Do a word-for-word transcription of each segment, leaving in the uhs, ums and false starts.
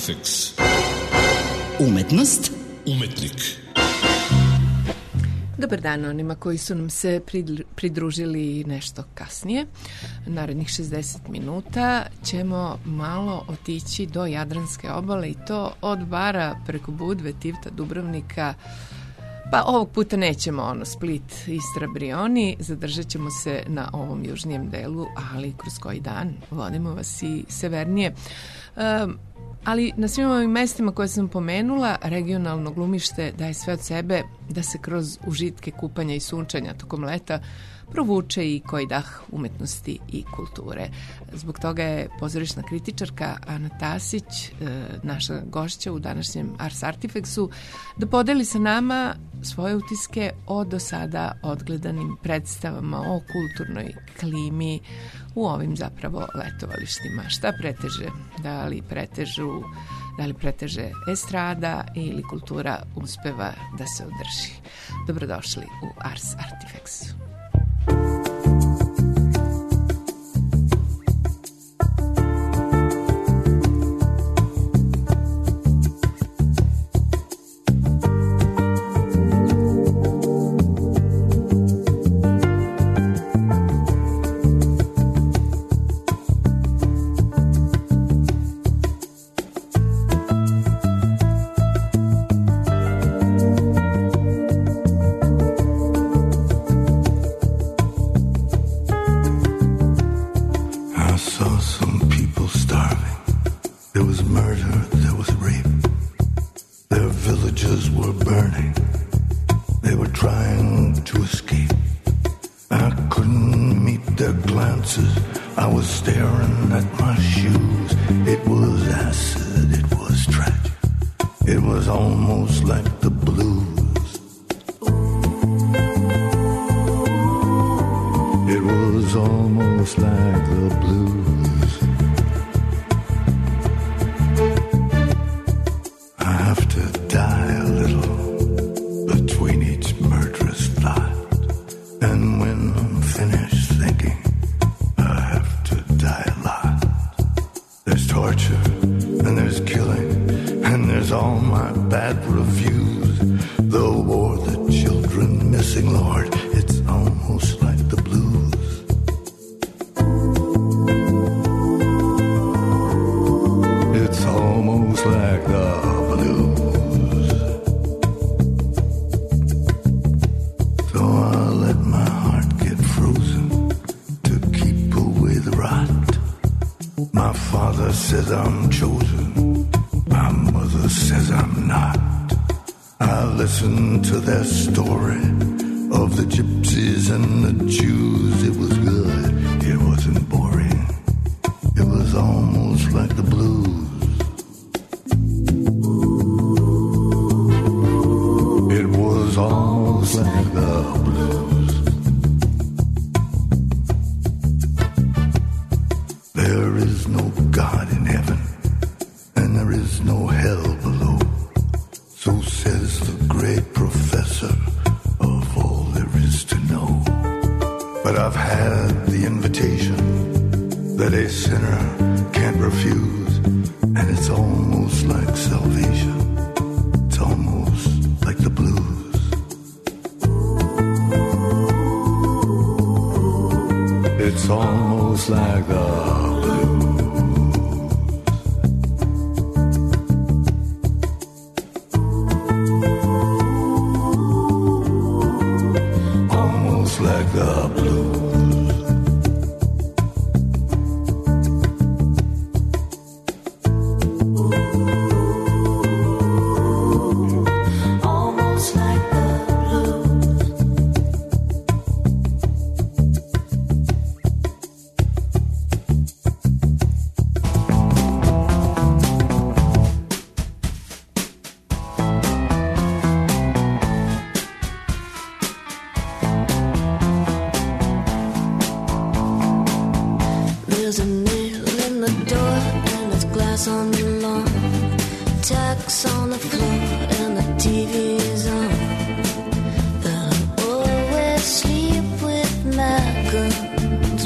Artifex. Umetnost. Umetnik. Dobar dan onima koji su nam se pridružili nešto kasnije. Narednih šezdeset minuta ćemo malo otići do Jadranske obale i to od Bara preko Budve, Tivta, Dubrovnika. Pa ovog puta nećemo ono Split, Istra, Brioni, zadržat ćemo se na ovom južnijem delu, ali kroz koji dan vodimo vas i severnije. Um, ali na svim ovim mestima koje sam pomenula, regionalno glumište daje sve od sebe da se kroz užitke kupanja i sunčanja tokom leta provuče i koji dah umetnosti i kulture. Zbog toga je pozorišna kritičarka Ana Tasić, naša gošća u današnjem Ars Artifexu, da podeli sa nama svoje utiske o do sada odgledanim predstavama o kulturnoj klimi u ovim zapravo letovalištima. Šta preteže? Da li pretežu, da li preteže estrada ili kultura uspeva da se održi? Dobrodošli u Ars Artifexu.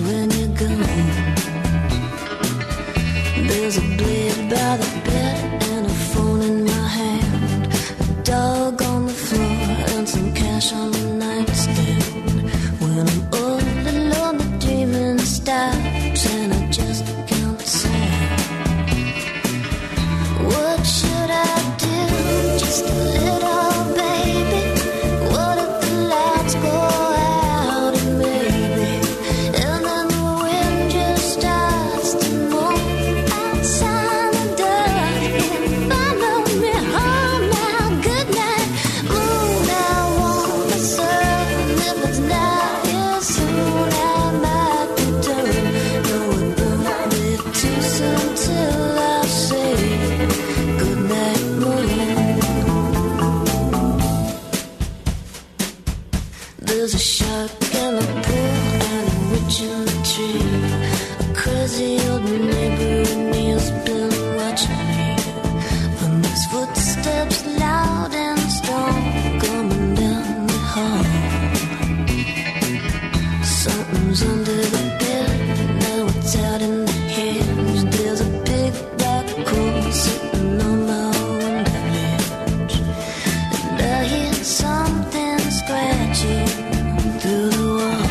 There's a blade by the bed stops and I just can't say. What should I do? Just a little baby. What if the lights go out and maybe, and then the wind just starts to move outside the door and follow me home now. Good night, moon. I want the sun. If it's not here soon, I might return. No, it won't be too soon till I say good night, moon. There's a shark in the pool and a witch in the tree. A crazy old neighbor and he's been watching me. When there's footsteps loud and strong coming down the hall. Something's under the bed, now it's out in the hedge. There's a big black hole sitting on my window ledge, and I hear something scratching through the wall.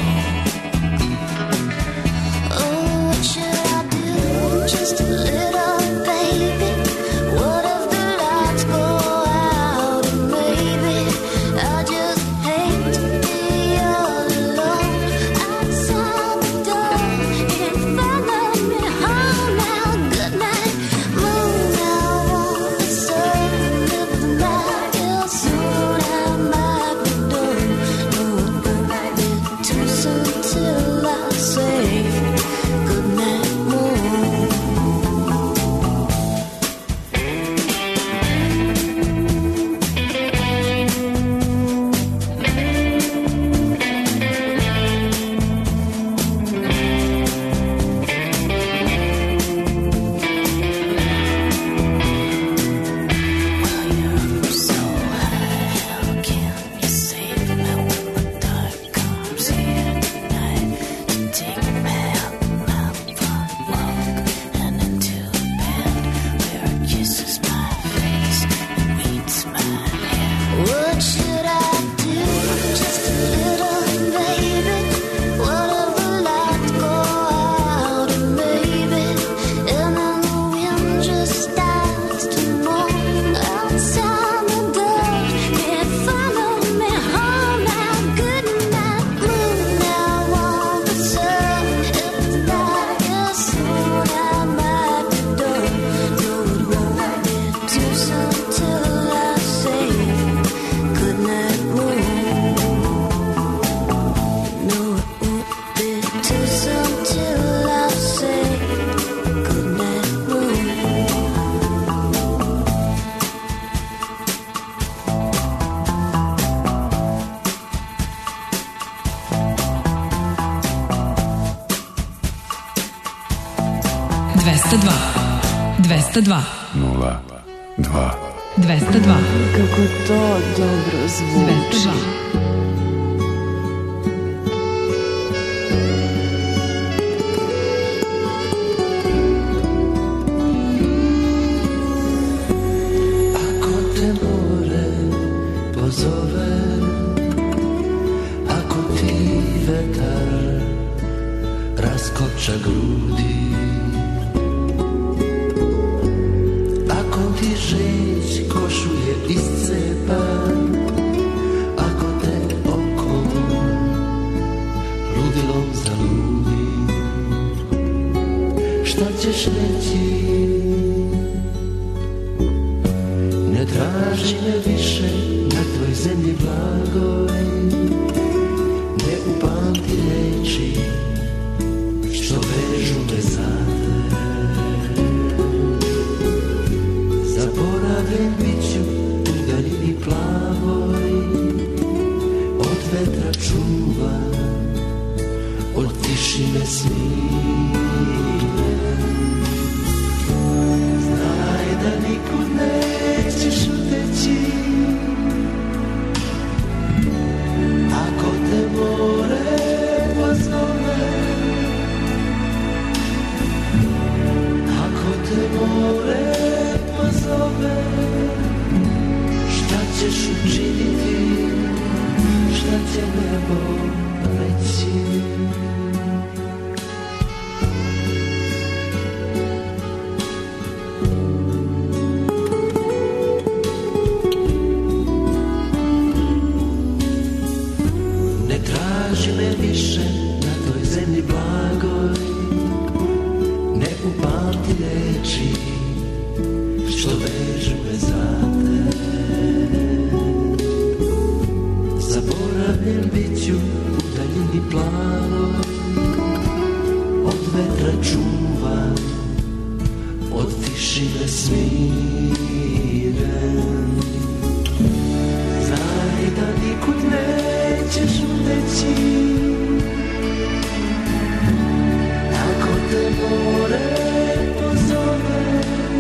Oh, what should I do? Just a little baby. What if the lights go out and maybe I just hate to be all alone outside the door and follow me home now. Good night, moon. I want the sun. If the night is soon, I might be done. No, it won't be too soon till I say good night, moon. Well, you're up so high, how can you save me when the dark comes here tonight to take me out my front walk and into bed where it kisses my face and eats my hair? What should I do? Just a little baby. What if the lights go out and maybe, and then the wind just starts to moan outside the door and follow me home now. Good night, moon. I want the sun. If it's not here soon, I might be done. No, it won't be too soon till I say good night, moon. No, it won't be too soon till I say good night, moon. dvesta dva. dvesta dva. nula dva. dvesta dva. Kako to dobro zvuči. dvesta dva. Ako te more pozove, ako ti vetar raskopča grudi, ako ti žić košulje iscepa, ako te oko ludilom zaludi, šta ćeš reći? Ne traži me više na tvoj zemlji blagoj, ne upamti reči što vežu me za te. Zaboravljen biću u daljini plavoj, od vetra čuvan, od tišine smiren. Znaj da nikud nećeš uteći, ako te more pozove, ako te more pozove, šta ćeš učiniti, šta će nebo reći? sutra čuvam od tišine smiren. Znaj da nikud nećeš uteći, ako te more pozove,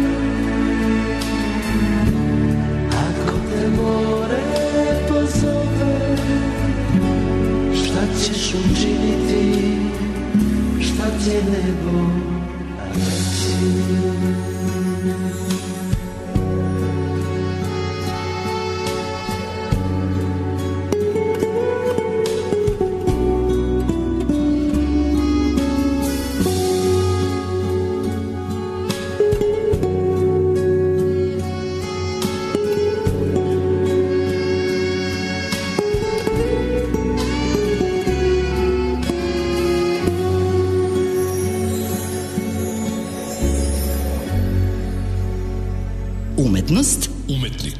ako te more pozove, šta ćeš učiniti, šta će nebo reći. Umetnost, umetnik.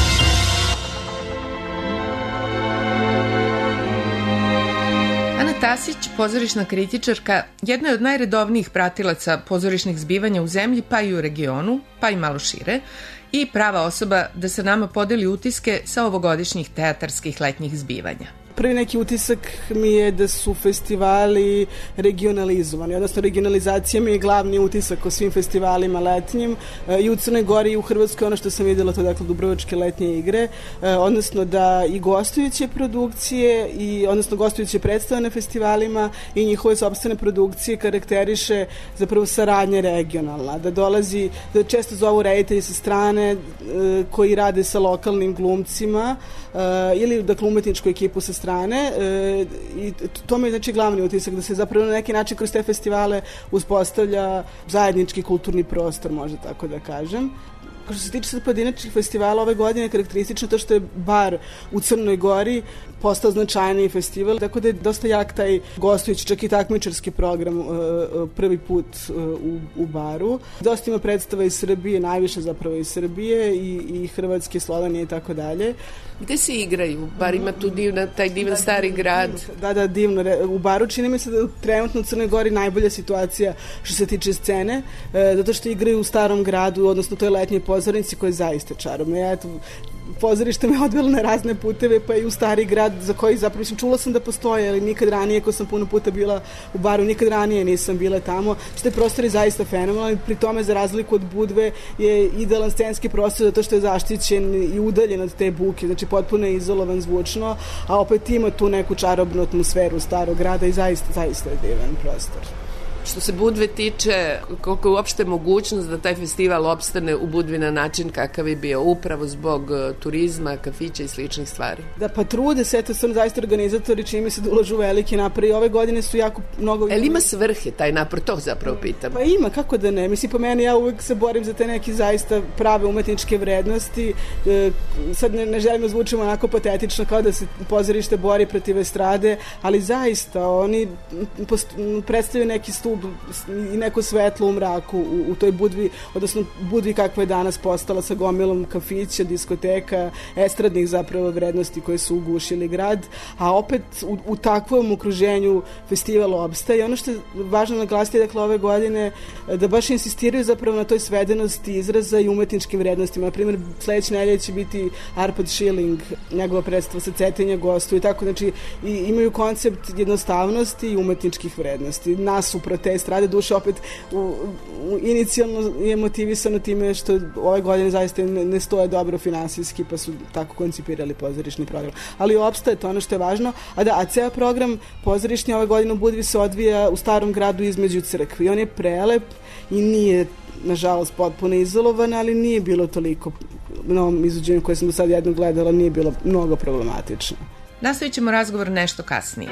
Ana Tasić, pozorišna kritičarka, jedna je od najredovnijih pratilaca pozorišnih zbivanja u zemlji, pa i u regionu, pa i malo šire, i prava osoba da sa nama podeli utiske sa ovogodišnjih teatarskih letnjih zbivanja. Prvi neki utisak mi je da su festivali regionalizovani, odnosno regionalizacija mi je glavni utisak o svim festivalima letnjim, i u Crnoj Gori i u Hrvatskoj. Ono što sam vidjela, to je dakle Dubrovačke letnje igre, odnosno da i gostujuće produkcije, i, odnosno gostujuće predstave na festivalima i njihove sopstvene produkcije karakteriše zapravo saradnje regionalna, da dolazi, da često zovu reditelji sa strane koji rade sa lokalnim glumcima ili dakle umetničku ekipu sa strane, e, i to mi je znači glavni utisak, da se zapravo na neki način kroz te festivale uspostavlja zajednički kulturni prostor, možda tako da kažem. Što se tiče sad pojedinačnih festivala, ove godine je karakteristično to što je bar u Crnoj Gori postao značajniji festival, tako da je dosta jak taj gostujući, čak i takmičarski program prvi put u, u baru. Dosta ima predstava iz Srbije, najviše zapravo iz Srbije i, i Hrvatske, Slovenije i tako dalje. Gde se igraju? Bar ima tu divna, taj divan stari grad. Da, da, divno. U baru čini mi se da trenutno u Crnoj Gori najbolja situacija što se tiče scene, zato što igraju u starom gradu, odnosno to je letnje pozornici koje je zaista čarobno. Ja, eto, pozorište me odvelo na razne puteve, pa i u stari grad za koji zapravo, mislim, čula sam da postoje, ali nikad ranije, ko sam puno puta bila u baru, nikad ranije nisam bila tamo. Što je prostor je zaista fenomenalan, pri tome za razliku od Budve je idealan scenski prostor zato što je zaštićen i udaljen od te buke, znači potpuno je izolovan zvučno, a opet ima tu neku čarobnu atmosferu starog grada i zaista, zaista je divan prostor. Što se Budve tiče, koliko je uopšte mogućnost da taj festival opstane u Budvi na način kakav je bio, upravo zbog turizma, kafića i sličnih stvari? Da, pa trude se, to su zaista organizatori, čini mi se da ulažu veliki napor i ove godine su jako mnogo... E li ima svrhe taj napor, to zapravo pitam? Pa ima, kako da ne. Mislim, po meni ja uvek se borim za te neke zaista prave umetničke vrednosti. E, sad ne, ne želim da zvučimo onako patetično kao da se pozorište bori protiv estrade, ali zaista oni post, predstavljaju neki stup i neko svetlo u mraku u, u toj Budvi, odnosno Budvi kakva je danas postala sa gomilom kafića, diskoteka, estradnih zapravo vrednosti koje su ugušili grad, a opet u, u takvom okruženju festival opstaje. Ono što je važno naglasiti, dakle, ove godine da baš insistiraju zapravo na toj svedenosti izraza i umetničkim vrednostima. Na primjer, sledeće nedelje će biti Arpad Schilling, njegova predstava sa Cetinja gostu i tako, znači i, imaju koncept jednostavnosti i umetničkih vrednosti. Nasuprot te strade duše, opet u, u, inicijalno je motivisano time što ove godine zaista ne, ne stoje dobro finansijski, pa su tako koncipirali pozorišni program. Ali opstaje to ono što je važno. A da, a ceo program pozorišni ove godine u Budvi se odvija u starom gradu između crkve. I on je prelep i nije, nažalost, potpuno izolovan, ali nije bilo toliko, na ovom izvođenju koje sam do sad jedno gledala, nije bilo mnogo problematično. Nastavit ćemo razgovor nešto kasnije.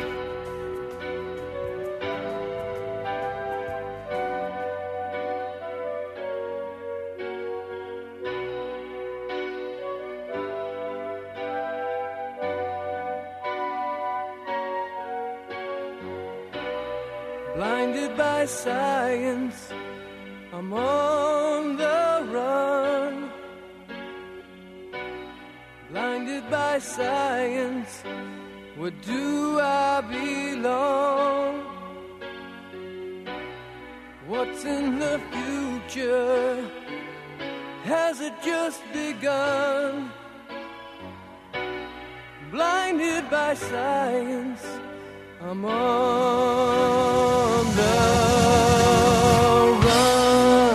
Blinded by science, I'm on the run. Blinded by science, where do I belong? What's in the future? Has it just begun? Blinded by science, I'm on the run.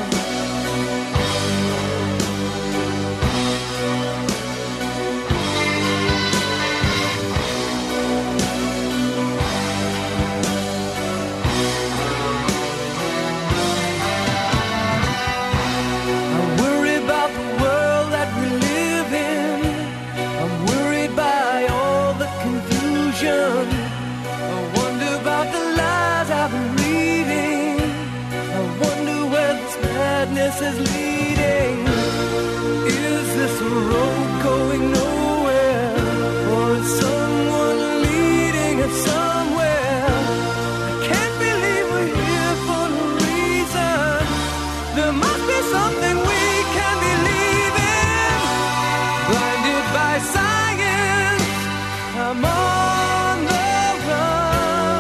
I worry about the world that we live in. I'm worried by all the confusion. I wonder about the lies I've been reading. I wonder where this madness is leading. Is this a road going nowhere? Or is someone leading us somewhere? I can't believe we're here for no reason. There must be something we can believe in. Blinded by science, I'm on the run.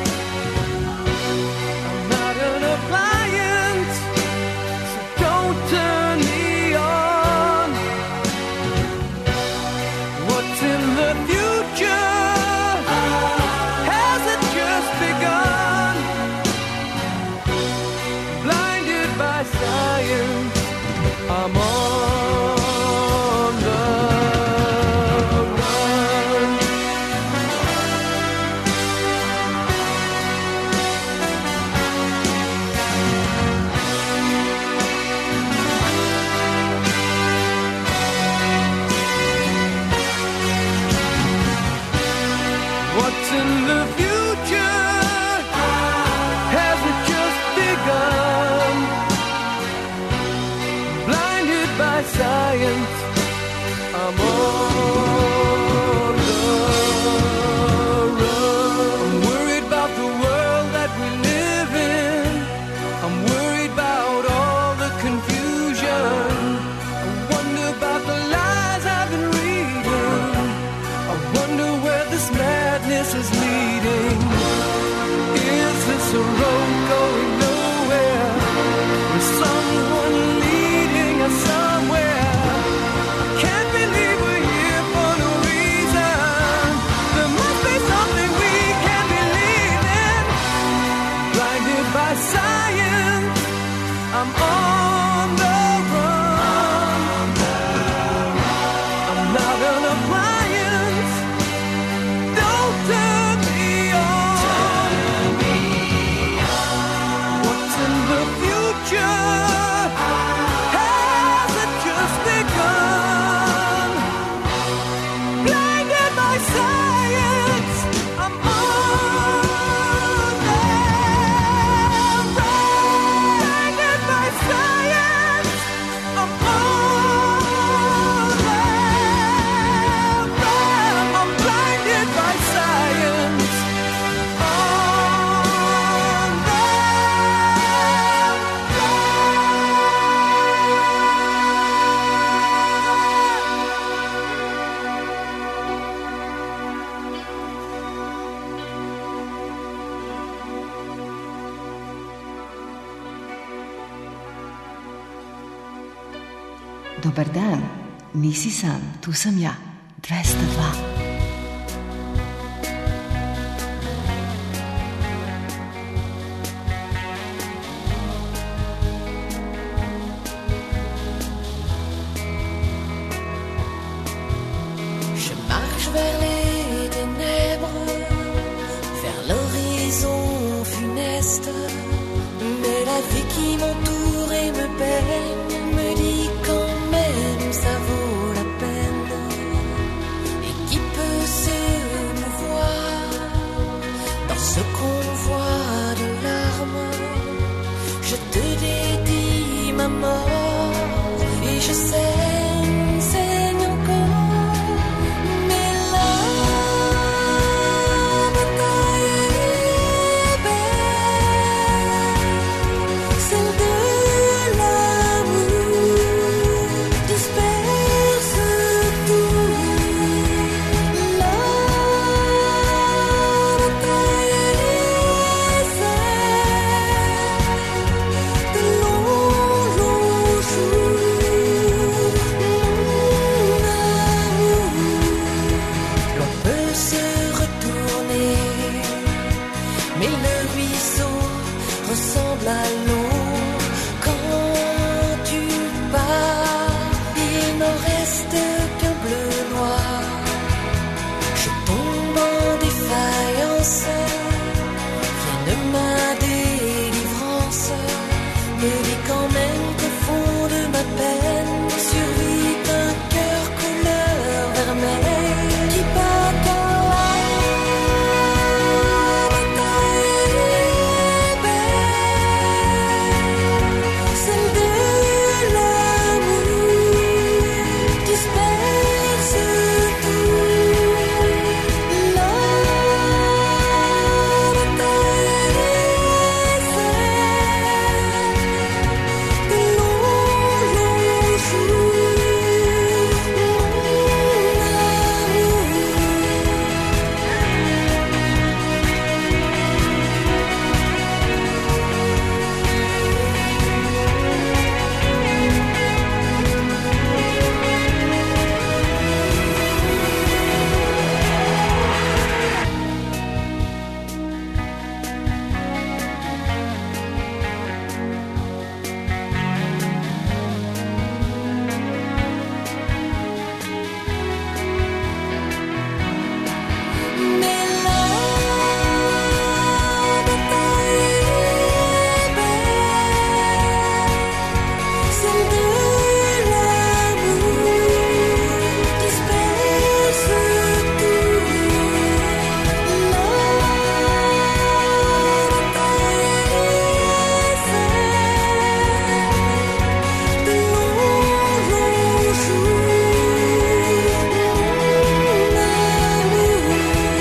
I'm not an appliance, so don't turn me on. What's in the future? Has it just begun? Blinded by science, I'm on the run. What's in the future? Has it just begun? Blinded by science, I'm on the run. I'm worried about the world that we live in. I'm worried about all the confusion. I wonder about the lies I've been reading. I wonder where this madness is leading. Is this a road going nowhere? Is someone leading us somewhere? Can't believe we're here for no reason. There must be something we can believe in. Blinded by science, I'm on the run. I'm not an appliance. Don't turn me on. What's in the future? Has it just begun? Blinded by science, I'm on the run. Blinded by science, I'm on the run. I'm blinded by science, on the run. Dobar dan, nisi sam, tu sam ja, dvesta dva. Je marche vers les ténèbres, vers l'horizon funeste. Mais la vie qui m'entoure et me baigne me dit quand même ça vaut la peine. Et qui peut se mouvoir dans ce convoi de larmes? Je te dédie ma mort et je saigne, saigne encore. Mais la bataille est belle, celle de l'amour disperse tout. La bataille est celle de l'eau. Quand tu pars, il ne reste qu'un bleu noir. Je tombe en défaillance, rien ne m'a délivrance. Me dis quand même qu'au fond de ma peine survit un cœur couleur vermeil qui bat dans la bataille est belle, celle de l'amour disperse tout. La bataille est celle de longs, longs jours, mon amour. Mais la bataille est belle, celle de l'amour disperse tout. La bataille est celle de longs, longs jours, mon amour.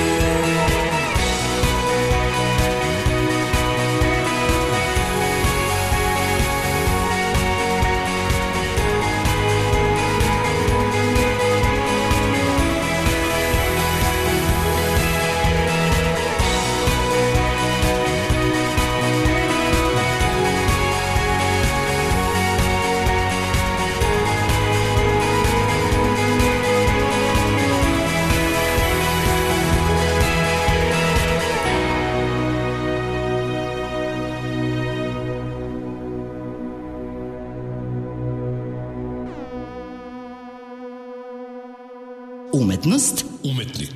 Umetnost Umetnik.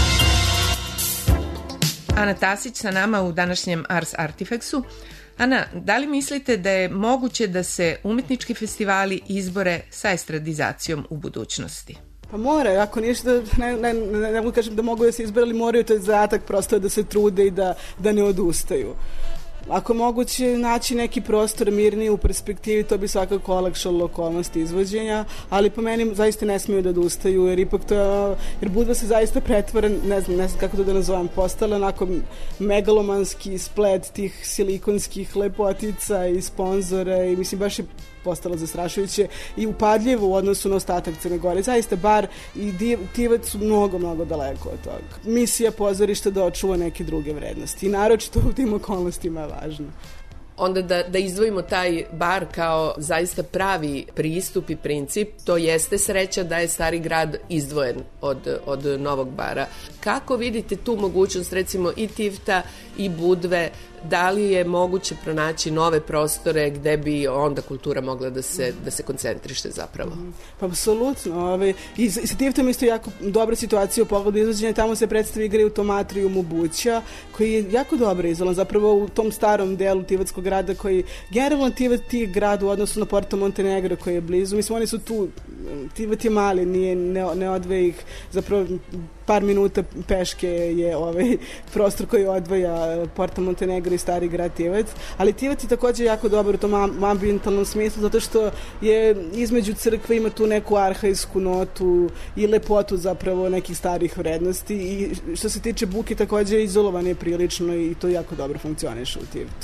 Ana Tasić sa nama u današnjem Ars Artifexu. Ana, da li mislite da je moguće da se umetnički festivali izbore sa estradizacijom u budućnosti? Pa mora, ako ništa, ne, ne, ne, ne mogu kažem da mogu da se izbere, ali moraju, to je zadatak prosto da se trude i da, da ne odustaju. Ako je moguće naći neki prostor mirniji u perspektivi, to bi svakako olakšalo okolnosti izvođenja, ali po meni zaista ne smiju da odustaju, jer ipak to je, jer Budva se zaista pretvara, ne znam, ne znam kako to da nazovem, postala onako megalomanski splet tih silikonskih lepotica i sponzora i mislim baš je postalo zastrašujuće i upadljivo u odnosu na ostatak Crne Gore. Zaista bar i div, Tivac su mnogo, mnogo daleko od toga. Misija pozorišta da očuva neke druge vrednosti i naročito u tim okolnostima je važno. Onda da, da izdvojimo taj bar kao zaista pravi pristup i princip, to jeste sreća da je Stari grad izdvojen od, od Novog bara. Kako vidite tu mogućnost recimo i Tivta i Budve, da li je moguće pronaći nove prostore gde bi onda kultura mogla da se, da se koncentriše zapravo? Pa apsolutno. Ovaj, I sa Tivtom isto jako dobra situacija u pogledu izvođenja. Tamo se predstavi igraju Tomatrium u Buća, koji je jako dobro izvolan. Zapravo u tom starom delu Tivatskog grada koji generalno Tivat je grad u odnosu na Porto Montenegro koji je blizu. Mislim, oni su tu, Tivat je mali, nije, ne, ne odve ih, zapravo par minuta peške je ovaj prostor koji odvaja Porto Montenegro i Stari grad Tivac, ali Tivac je također jako dobar u tom ambientalnom smislu, zato što je između crkve ima tu neku arhaijsku notu i lepotu zapravo nekih starih vrednosti i što se tiče buke također izolovan je prilično i to jako dobro funkcioniše u Tivatu.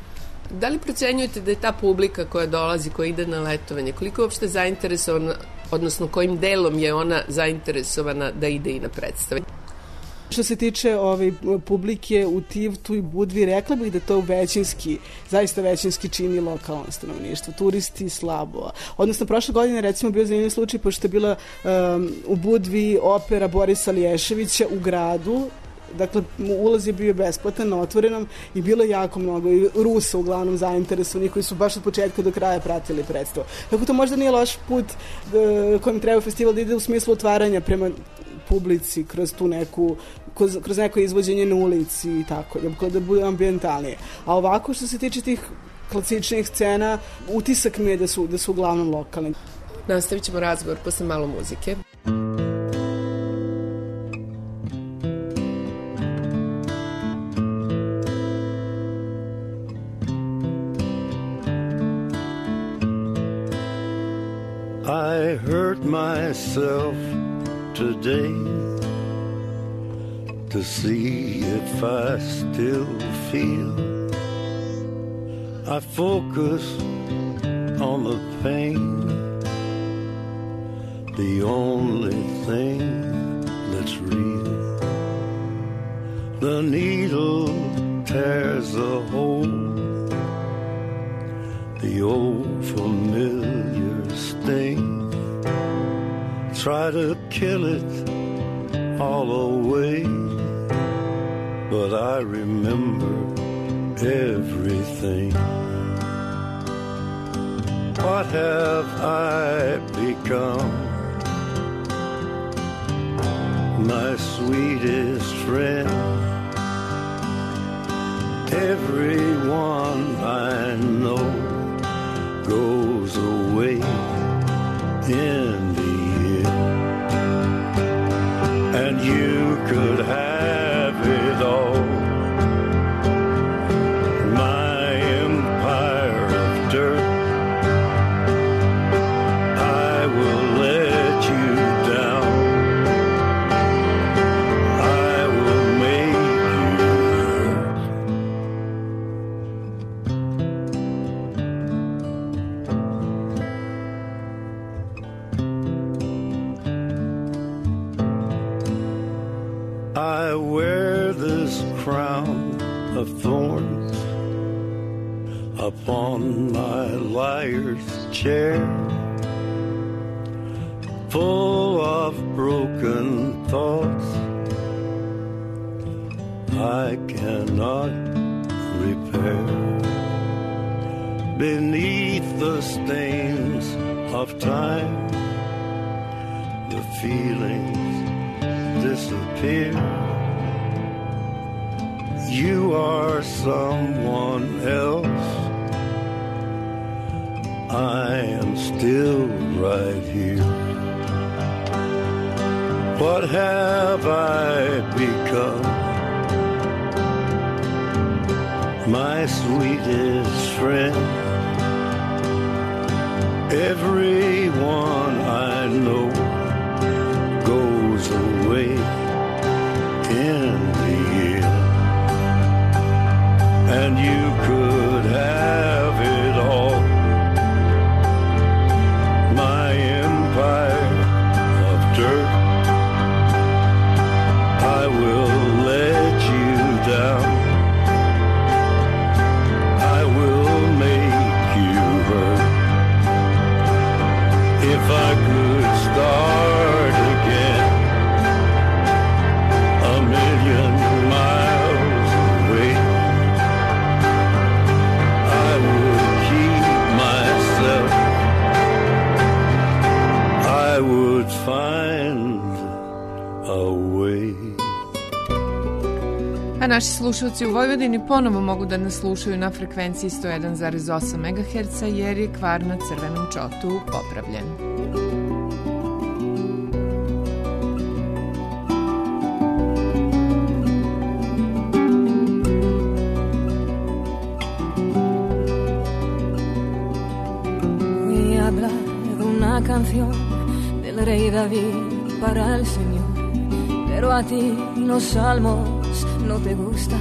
Da li procenjujete da je ta publika koja dolazi, koja ide na letovanje, koliko je uopšte zainteresovana, odnosno kojim delom je ona zainteresovana da ide i na predstave? Što se tiče ove publike u Tivtu i Budvi, rekla bih da to većinski, zaista većinski čini lokalno stanovništvo, turisti slabo. Odnosno, prošle godine recimo bio zanimljiv slučaj, pošto je bila um, u Budvi opera Borisa Lješevića u gradu, Dakle, ulaz je bio besplatan na otvorenom i bilo je jako mnogo i Rusa uglavnom zainteresovanih koji su baš od početka do kraja pratili predstavu. Tako to možda nije loš put uh, kojim treba festival da ide u smislu otvaranja prema publici kroz tu neku kroz, kroz neko izvođenje na ulici i tako, da, da bude ambijentalnije. A ovako što se tiče tih klasičnih scena, utisak mi je da su, da su uglavnom lokalni. Nastavit ćemo razgovor posle malo muzike. I hurt myself today to see if I still feel. I focus on the pain, the only thing that's real. The needle tears a hole, the old familiar sting. Try to kill it all away, but I remember everything. What have I become? My sweetest friend. Everyone I know goes away in the end, and you could have it all. My empire of dirt, I will let you down. I will make you hurt. I wear this crown of thorns upon my liar's chair, full of broken thoughts I cannot repair. Beneath the stains of time, the feelings disappear. You are someone else, I am still right here. What have I become? My sweetest friend. Everyone I know goes away in the end, and you could have it all. My empire of dirt, I will let you down. I will make you hurt. If I could start again, a million miles away, I would keep myself. I would find a way. A naši slušalci u Vojvodini ponovo mogu da nas slušaju na frekvenciji sto jedan zarez osam megaherca jer je kvar na crvenom čotu popravljen. Voy a hablar de una canción del rey David para el Señor, pero a ti los salmos no te gustan.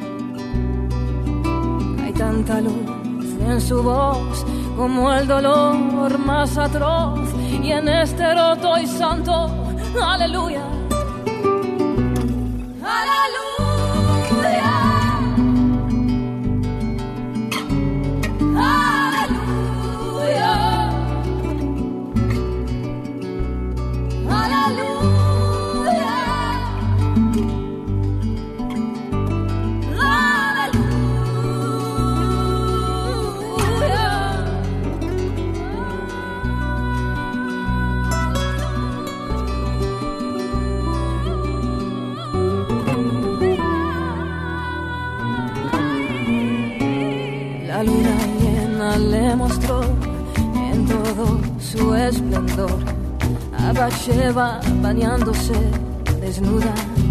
Hay tanta luz en su voz como el dolor más atroz, y en este roto y santo, aleluya, aleluya, aleluya, aleluya. La luna llena le mostró en todo su esplendor a Bathsheba bañándose desnuda.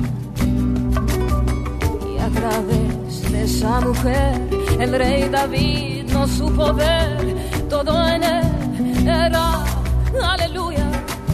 Y a través de esa mujer el rey David no supo ver, todo en él era aleluya.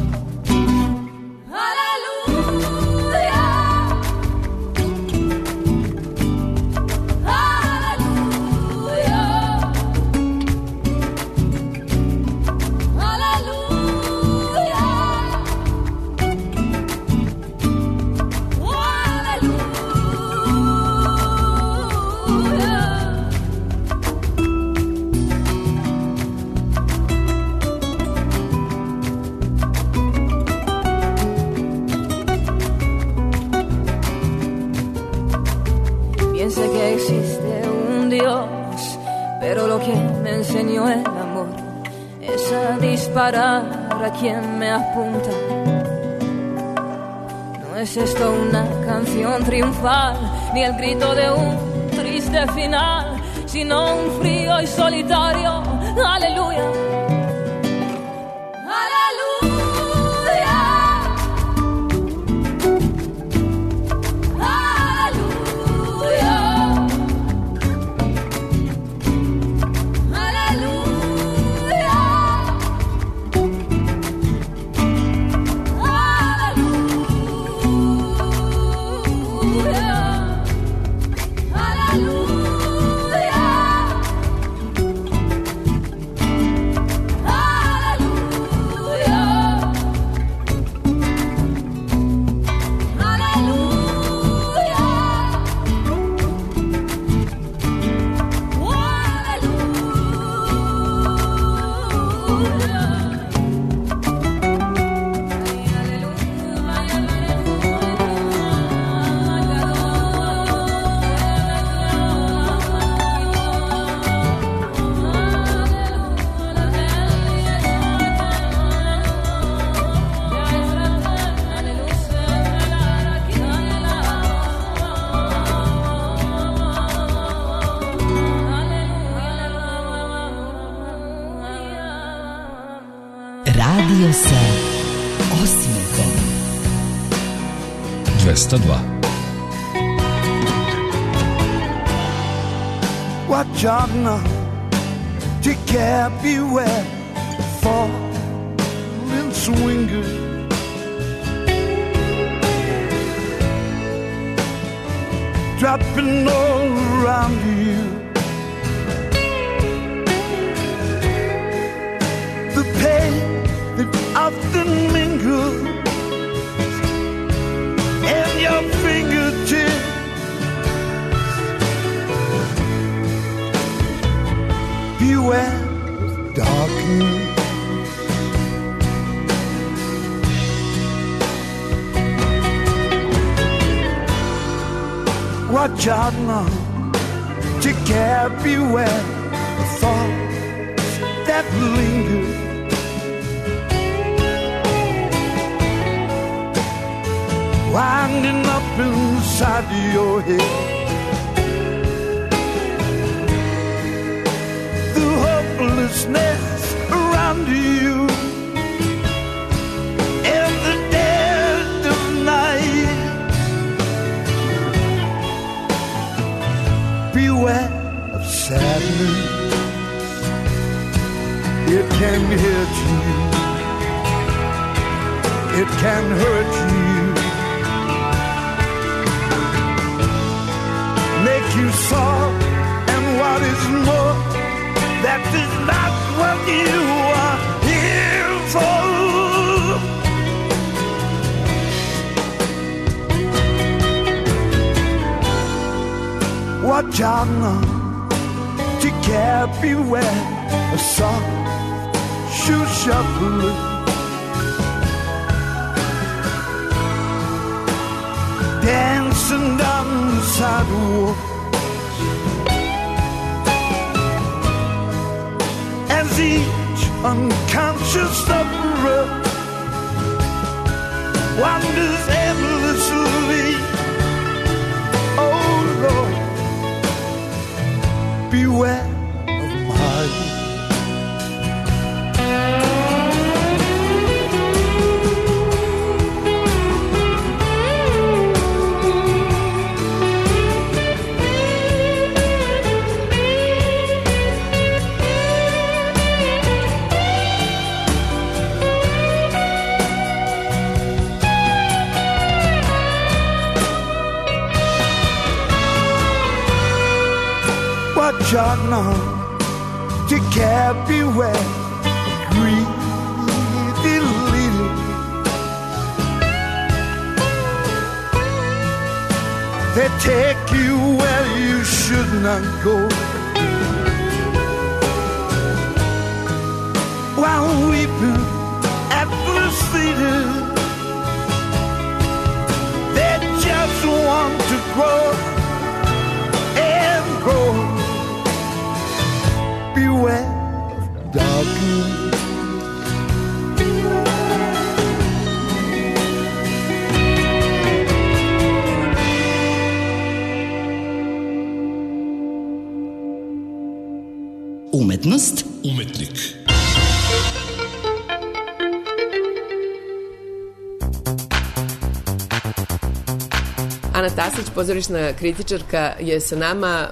Piense que existe un Dios, pero lo que me enseñó el amor es a disparar a quien me apunta. No es esto una canción triunfal, ni el grito de un triste final, sino un frío y solitario aleluya. Radio sa osmehom. dvesta dva. Watch out now, take care, beware, falling swinger. Dropping all around you. The pain that often mingles in your fingertips. Beware of darkness. Watch out now, take care, beware of thoughts that linger. Winding up inside your head. The hopelessness around you in the dead of night. Beware of sadness, it can hurt you, it can hurt you. Make you soft, and what is more, that is not what you are here for. Watch out now, take care, beware, a soft shoe shuffler. Dancing down the sidewalk as each unconscious sufferer wanders endlessly. Oh Lord, beware Watch out now, take care, beware, greedy little. They take you where you should not go. While weeping at the cedar, they just want to grow and grow. Beware of darkness. Umetnost, umetnik. Ana Tasić, pozorišna kritičarka, je sa nama.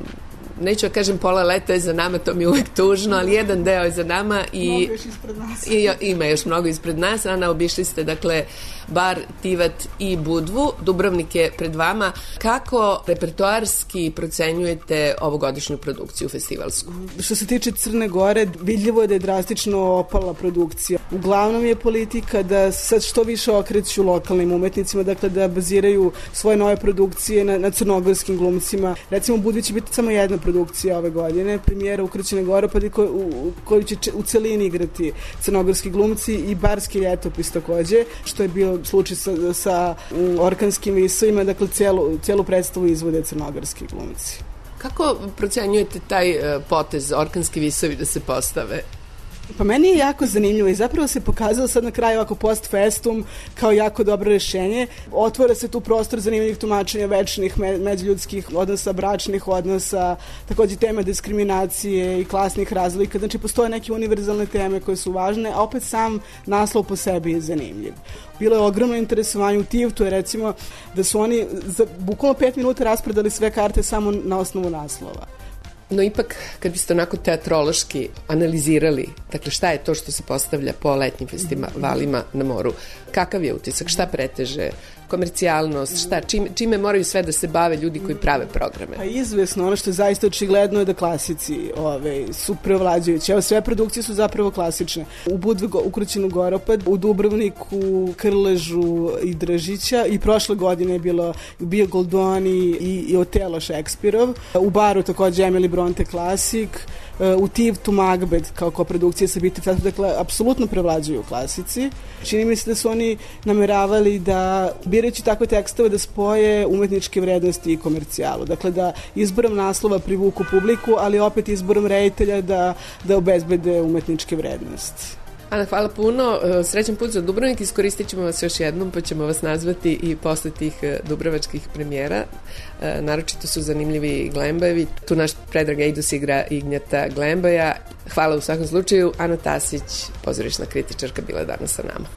Neću da kažem pola leta je za nama, to mi je uvek tužno, ali jedan deo je za nama i, mnogo još ispred nas. i ima još mnogo ispred nas. Ana, obišli ste dakle bar, Tivat i Budvu. Dubrovnik je pred vama. Kako repertoarski procenjujete ovogodišnju produkciju festivalsku? Što se tiče Crne Gore, vidljivo je da je drastično opala produkcija. Uglavnom je politika da sad što više okreću lokalnim umetnicima, dakle da baziraju svoje nove produkcije na, na crnogorskim glumcima. Recimo u Budvi će biti samo jedna produkcija ove godine, premijera Ukraćene Goropad u koju će u celini igrati crnogorski glumci i Barski ljetopis takođe, što je bio slučaj sa, sa Orkanskim visovima, dakle celu, celu predstavu izvode crnogorski glumci. Kako procenjujete taj uh, potez Orkanski visovi da se postave? Pa meni je jako zanimljivo i zapravo se pokazalo sad na kraju ako post festum kao jako dobro rešenje. Otvora se tu prostor zanimljivih tumačenja večnih me, međuljudskih odnosa, bračnih odnosa, takođe tema diskriminacije i klasnih razlika. Znači postoje neke univerzalne teme koje su važne, a opet sam naslov po sebi je zanimljiv. Bilo je ogromno interesovanje u Tivtu, je recimo da su oni za bukvalno pet minuta raspredali sve karte samo na osnovu naslova. No ipak, kad biste onako teatrološki analizirali, dakle šta je to što se postavlja po letnjim festivalima na moru, kakav je utisak, šta preteže, komercijalnost, šta, čime, čime moraju sve da se bave ljudi koji prave programe? Pa izvesno, ono što je zaista očigledno je da klasici ove, su prevlađujući. Evo, sve produkcije su zapravo klasične. U Budvi Ukraćenu Goropad, u Dubrovniku Krležu i Držića i prošle godine je bilo bio Goldoni i, i Otelo Šekspirov. U Baru takođe Emily Bronte klasik. U Tivtu Macbeth kao koprodukcija sa Biti Festival, dakle, apsolutno prevlađuju klasici. Čini mi se da su oni nameravali da, birajući takve tekstove, da spoje umetničke vrednosti i komercijalu. Dakle, da izborom naslova privuku publiku, ali opet izborom reditelja da, da obezbede umetničke vrednosti. Ana, hvala puno. Srećan put za Dubrovnik. Iskoristit ćemo vas još jednom, pa ćemo vas nazvati i posle tih dubrovačkih premijera. Naročito su zanimljivi Glembajevi. Tu naš Predrag Ejdus igra Ignjata Glembaja. Hvala u svakom slučaju. Ana Tasić, pozorišna kritičarka, bila danas sa nama.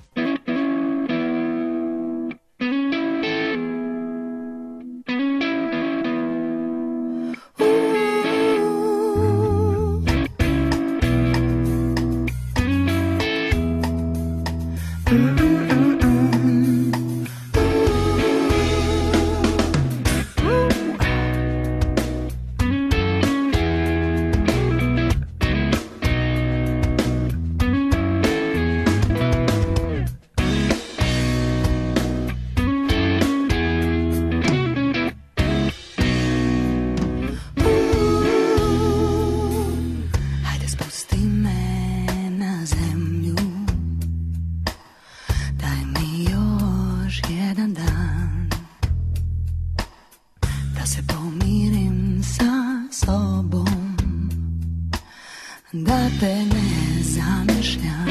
Da te ne zamišljam,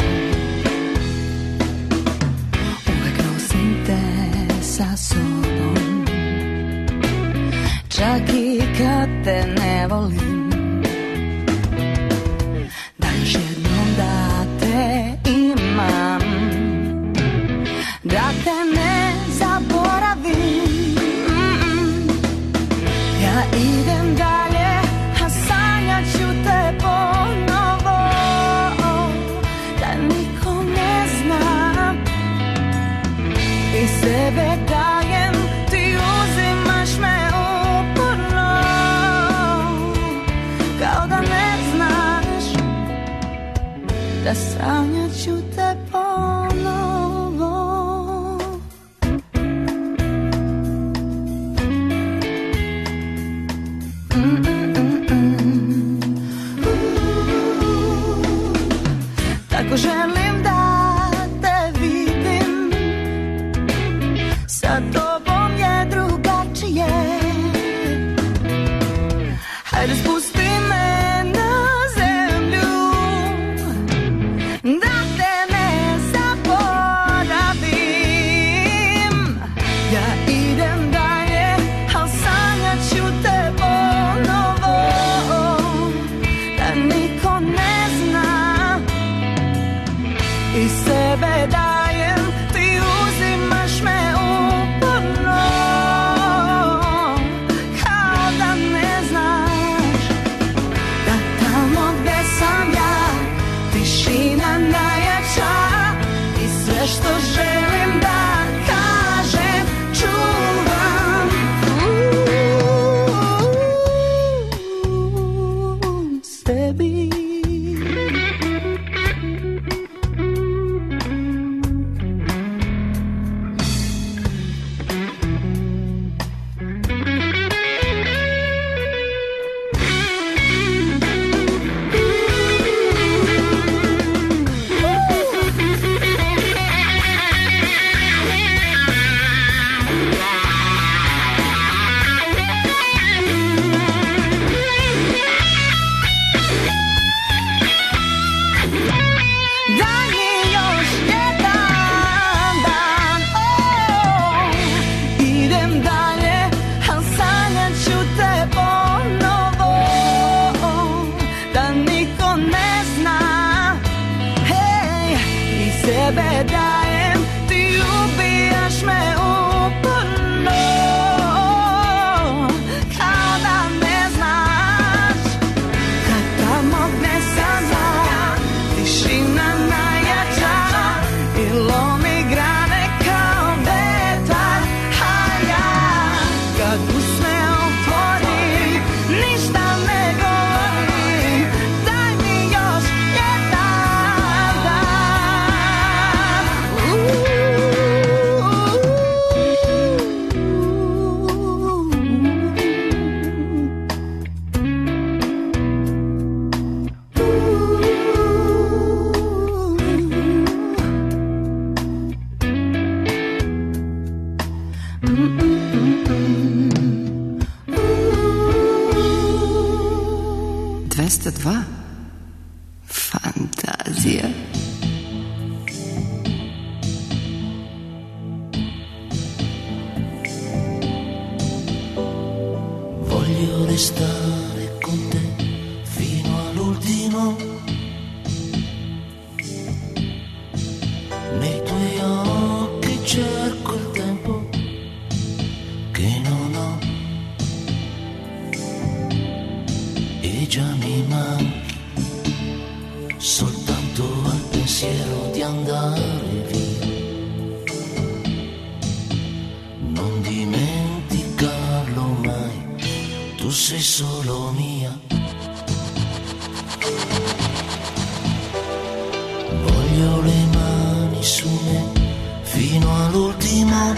uvek nosim te sa sobom, čak i kad te ne volim. da sanjat ću te ponovo. Tako želim da te vidim, sa tobom je drugačije. Hajde spusti me na zemlju, da te ne zaboravim. Ja idem dalje, al sanjat ću te ponovo, da niko ne zna. I sebe dajem, ti uzimaš me uporno, kao da ne znaš da tamo gde sam ja tišina najjača i sve što želim da kažem čuvam u sebi. Daj mi još jedan dan, oh, idem dalje, al sanjat ću te ponovo, da niko ne zna, hej, i sebe dajem, ti ubijaš me uporno, kao da ne znaš, kad tamo gde sam ja, tišina najjača i lomi grane kao vetar, a ja kad usne otvori, ništa ne govori, daj mi još jedan dan. dvesta dva. Fantazija. Voglio restare con te fino all'ultimo. Nei tuoi occhi cerco il tempo che non ho e già mi manca soltanto al pensiero di andare via. Non dimenticarlo mai, tu sei solo mia. Voglio le mani su me fino all'ultimo,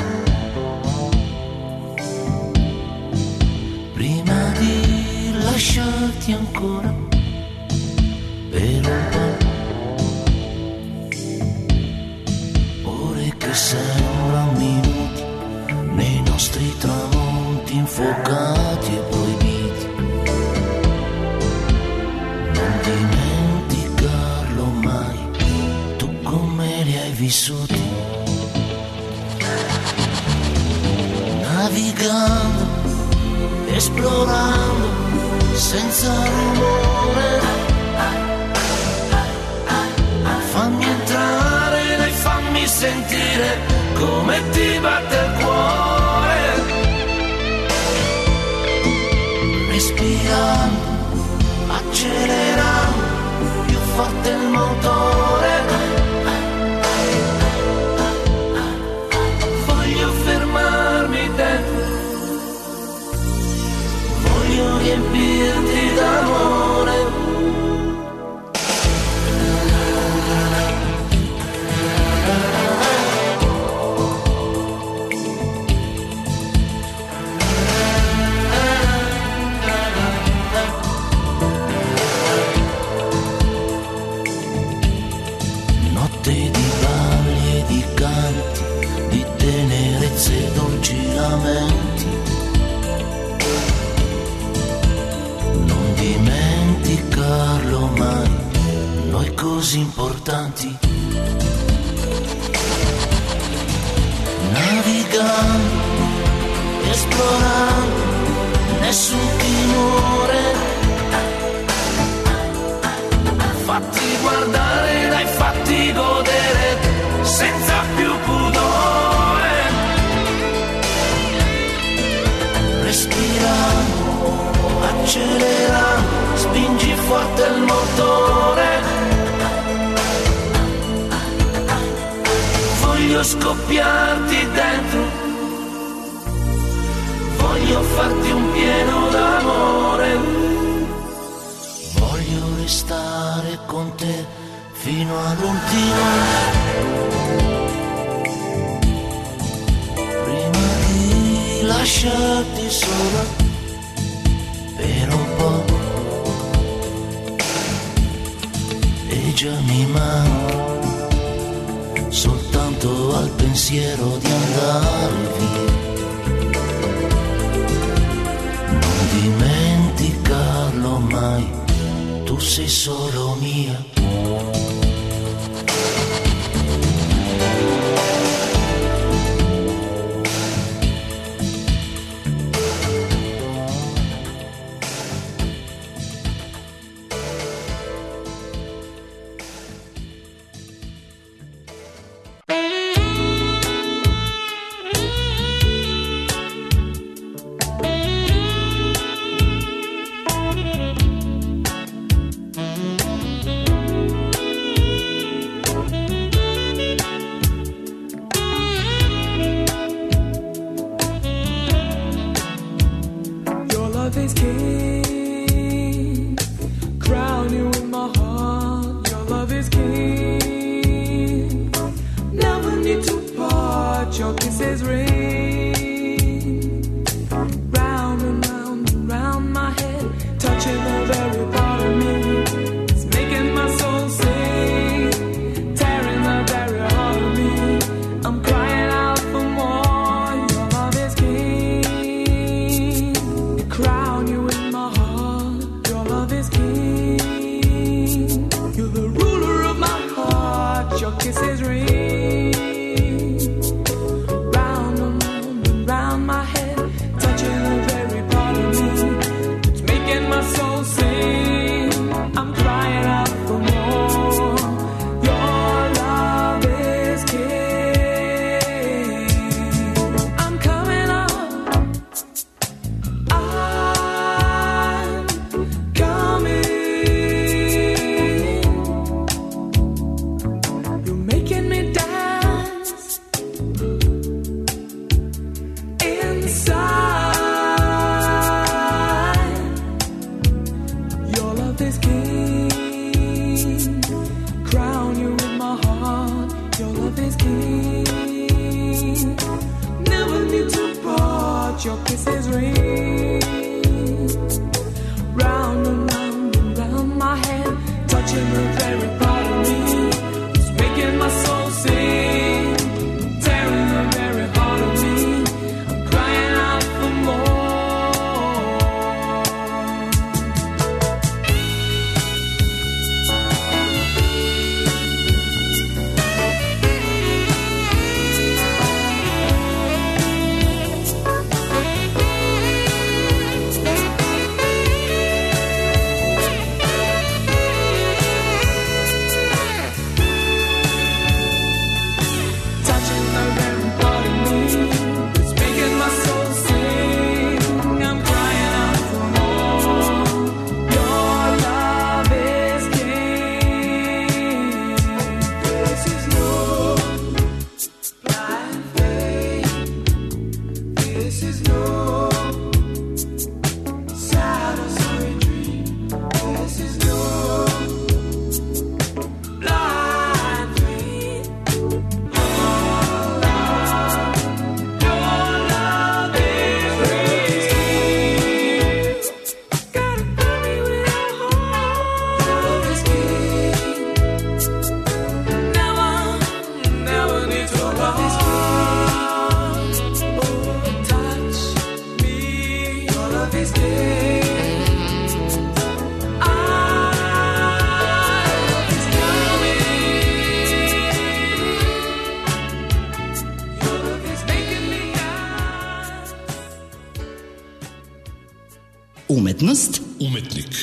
prima di lasciarti ancora per un po'. Ore che sembrano minuti nei nostri tramonti infuocati e proibiti. Non dimenticarlo mai, tu come li hai vissuti. Navigando, esplorando, senza rumore. Fammi entrare, dai, fammi sentire come ti batte il cuore. Respirando, accelerando, più forte il motore. Voglio fermarmi dentro, voglio riempirti d'amore. così importanti. Navigando, esplorando, nessun timore. Fatti guardare, dai, fatti godere, senza più pudore. Respirando, accelerando, spingi forte il motore. Voglio scoppiarti dentro, voglio farti un pieno d'amore. Voglio restare con te fino all'ultimo, prima di lasciarti sola per un po'. E già mi manca soltanto al pensiero di andare via. Non dimenticarlo mai, tu sei solo mia. Umetnost, Umetnik.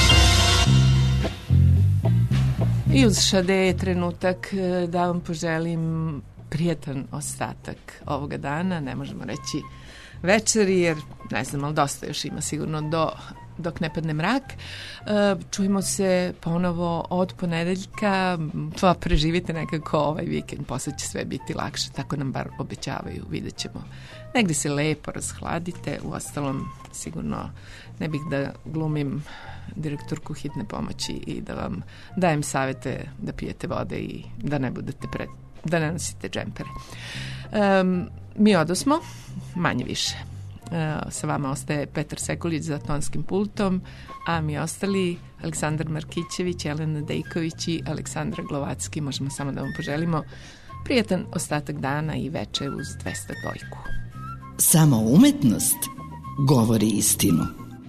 I uz Šade je trenutak da vam poželim prijatan ostatak ovoga dana, ne možemo reći večeri, jer ne znam, ali dosta još ima sigurno do, dok ne padne mrak. Čujemo se ponovo od ponedeljka, pa preživite nekako ovaj vikend, posle će sve biti lakše, tako nam bar obećavaju, vidjet ćemo. Negde se lepo razhladite, uostalom sigurno ne bih da glumim direktorku hitne pomoći i da vam dajem savete da pijete vode i da ne budete pred, da ne nosite džempere. Um, mi odosmo, manje više. Uh, sa vama ostaje Petar Sekulić za tonskim pultom, a mi ostali Aleksandar Markićević, Jelena Dejković i Aleksandra Glovacki. Možemo samo da vam poželimo prijatan ostatak dana i veče uz dvesta dvojku. Samo umetnost govori istinu.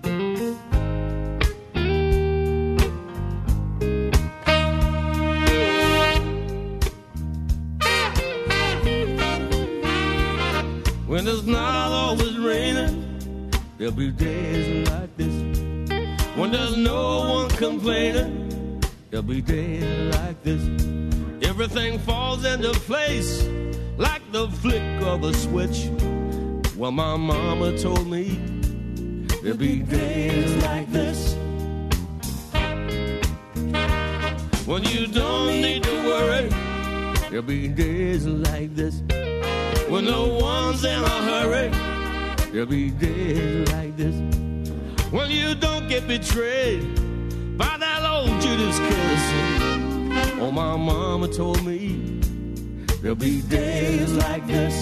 When it's not always raining, there'll be days like this. When there's no one complaining, there'll be days like this. Everything falls into place like the flick of a switch. Well, my mama told me there'll be days like this. When you don't need to worry, there'll be days like this. When no one's in a hurry, there'll be days like this. When you don't get betrayed by that old Judas kiss. Oh, my mama told me there'll be days like this.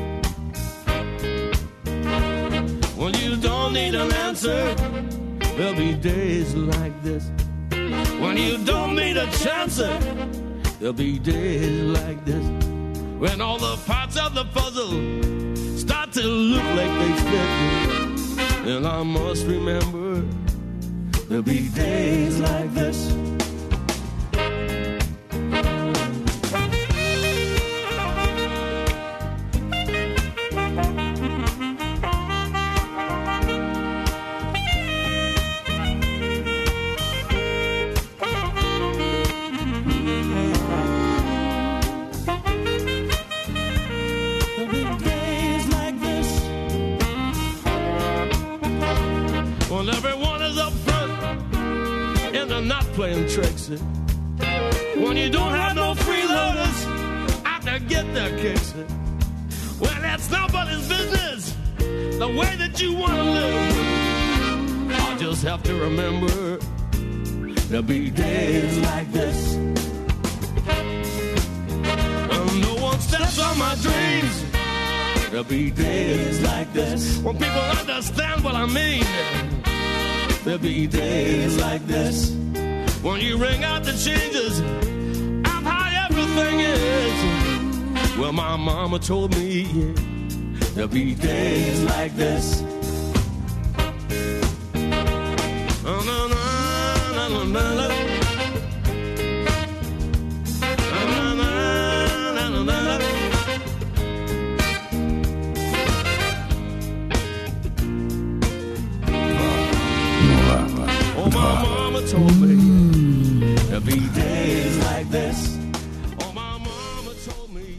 When you don't need an answer, there'll be days like this. When you don't need a chance, there'll be days like this. When all the parts of the puzzle start to look like they fit, and I must remember there'll be days like this. Playing tricks. When you don't have no freeloaders out to get their kicks. Well, that's nobody's business, the way that you want to live. I just have to remember there'll be days like this. When no one steps on my dreams, there'll be days like this. When people understand what I mean, there'll be days like this. When you ring out the changes of how everything is. Well, my mama told me yeah, there'll be days like this. Oh, no, no, no, no, no, no. Oh, my mama told me there'll be days like this. Oh, my mama told me.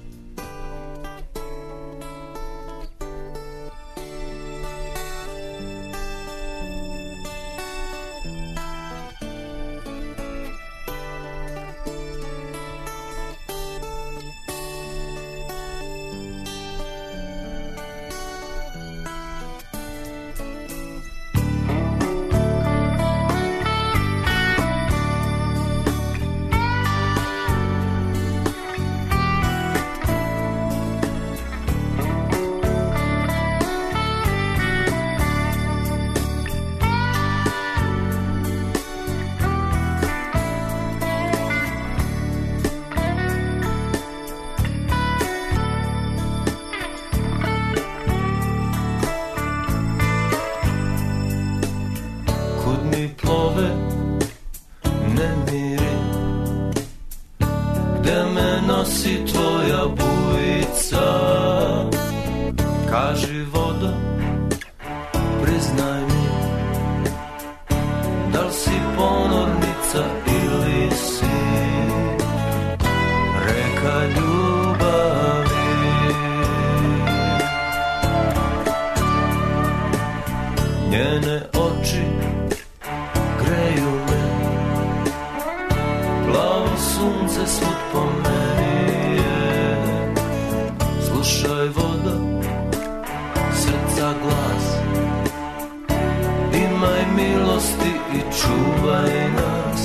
nosi tvoja bujica. Kaži vodo, priznaj mi, sunce svud po meni je. Slušaj voda, srca glas, imaj milosti i čuvaj nas.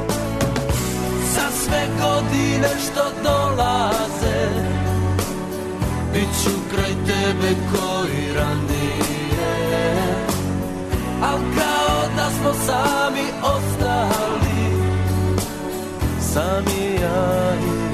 Za sve godine što dolaze, bit ću kraj tebe koji ranije. Al kao da smo sami ostali, sami ja i